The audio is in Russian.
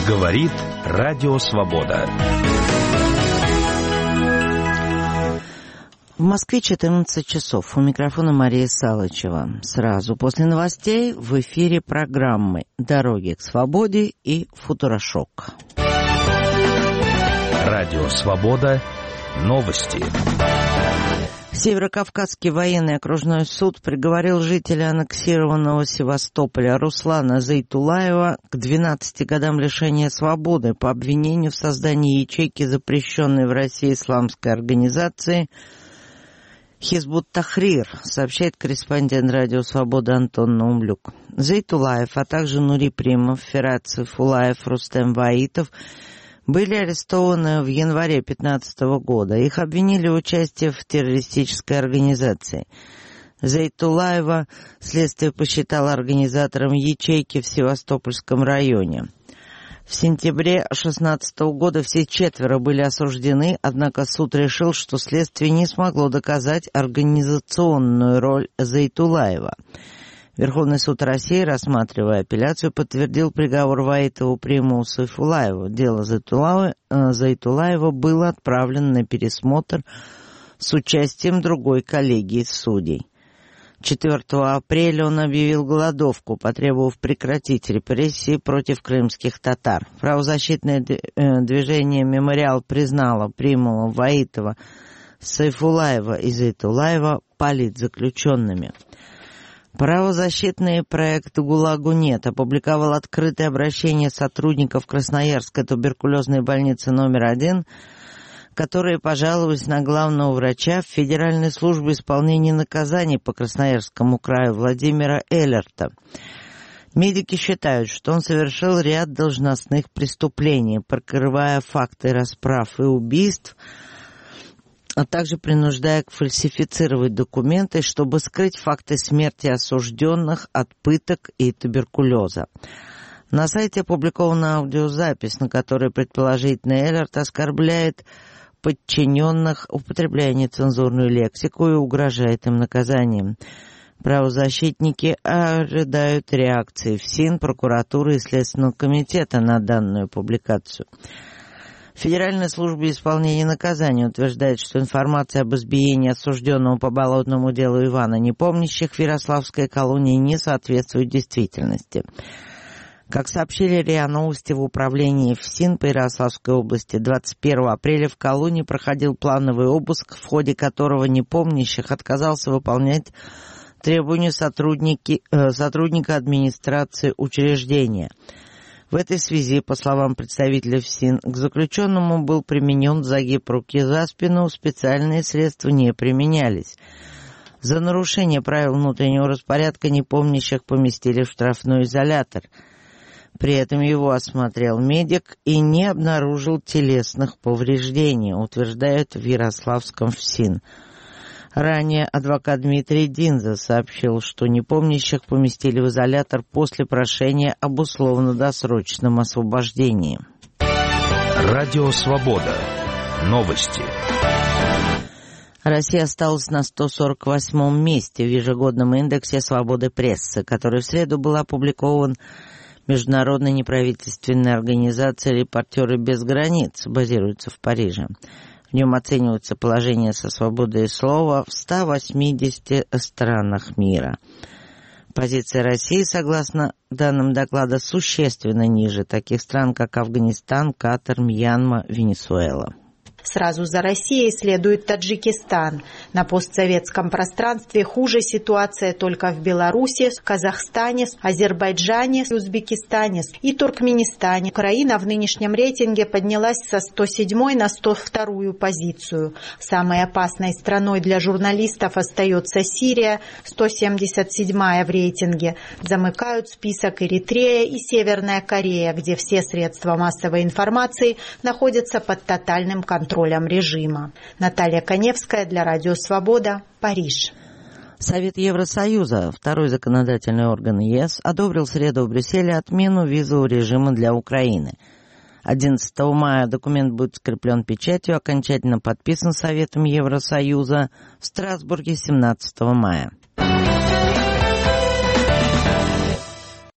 Говорит Радио Свобода. В Москве 14 часов. У микрофона Мария Салычева. Сразу после новостей в эфире программы «Дороги к свободе» и «Футурошок». Радио Свобода. Новости. Северокавказский военный окружной суд приговорил жителя аннексированного Севастополя Руслана Зайтулаева к 12 годам лишения свободы по обвинению в создании ячейки запрещенной в России исламской организации Хизбут-Тахрир, сообщает корреспондент Радио Свобода Антон Наумлюк. Зайтулаев, а также Нури Примов, Ферат Сайфулаев, Рустем Ваитов были арестованы в январе 2015 года. Их обвинили в участии в террористической организации. Зайтулаева следствие посчитало организатором ячейки в Севастопольском районе. В сентябре 2016 года все четверо были осуждены, однако суд решил, что следствие не смогло доказать организационную роль Зайтулаева. Верховный суд России, рассматривая апелляцию, подтвердил приговор Ваитову, Примову, Сайфулаеву. Дело Зайтулаева было отправлено на пересмотр с участием другой коллегии судей. 4 апреля он объявил голодовку, потребовав прекратить репрессии против крымских татар. Правозащитное движение «Мемориал» признало Примова, Ваитова, Сайфулаева и Зайтулаева политзаключенными. Правозащитный проект «ГУЛАГу нет» опубликовал открытое обращение сотрудников Красноярской туберкулезной больницы номер 1, которые пожаловались на главного врача в Федеральной службе исполнения наказаний по Красноярскому краю Владимира Эллерта. Медики считают, что он совершил ряд должностных преступлений, прикрывая факты расправ и убийств, а также принуждая фальсифицировать документы, чтобы скрыть факты смерти осужденных от пыток и туберкулеза. На сайте опубликована аудиозапись, на которой предположительно Эллерт оскорбляет подчиненных, употребляя нецензурную лексику и угрожает им наказанием. Правозащитники ожидают реакции ФСИН, прокуратуры и Следственного комитета на данную публикацию. Федеральная служба исполнения наказаний утверждает, что информация об избиении осужденного по болотному делу Ивана Непомнящих в Ярославской колонии не соответствует действительности. Как сообщили РИА Новости в управлении ФСИН по Ярославской области, 21 апреля в колонии проходил плановый обыск, в ходе которого Непомнящих отказался выполнять требования сотрудника администрации учреждения. В этой связи, по словам представителя ФСИН, к заключенному был применен загиб руки за спину, специальные средства не применялись. За нарушение правил внутреннего распорядка Непомнящих поместили в штрафной изолятор. При этом его осмотрел медик и не обнаружил телесных повреждений, утверждают в Ярославском ФСИН. Ранее адвокат Дмитрий Динза сообщил, что Непомнящих поместили в изолятор после прошения об условно-досрочном освобождении. Радио Свобода. Новости. Россия осталась на 148-м месте в ежегодном индексе свободы прессы, который в среду был опубликован международной неправительственной организацией «Репортеры без границ», базируется в Париже. В нем оценивается положение со свободой слова в 180 странах мира. Позиция России, согласно данным доклада, существенно ниже таких стран, как Афганистан, Катар, Мьянма, Венесуэла. Сразу за Россией следует Таджикистан. На постсоветском пространстве хуже ситуация только в Беларуси, Казахстане, Азербайджане, Узбекистане и Туркменистане. Украина в нынешнем рейтинге поднялась со 107 на 102 позицию. Самой опасной страной для журналистов остается Сирия, 177 в рейтинге. Замыкают список Эритрея и Северная Корея, где все средства массовой информации находятся под тотальным контролем режима. Наталья Коневская для Радио Свобода, Париж. Совет Евросоюза, второй законодательный орган ЕС, одобрил в среду в Брюсселе отмену визового режима для Украины. 11 мая документ будет скреплен печатью, окончательно подписан Советом Евросоюза в Страсбурге 17 мая.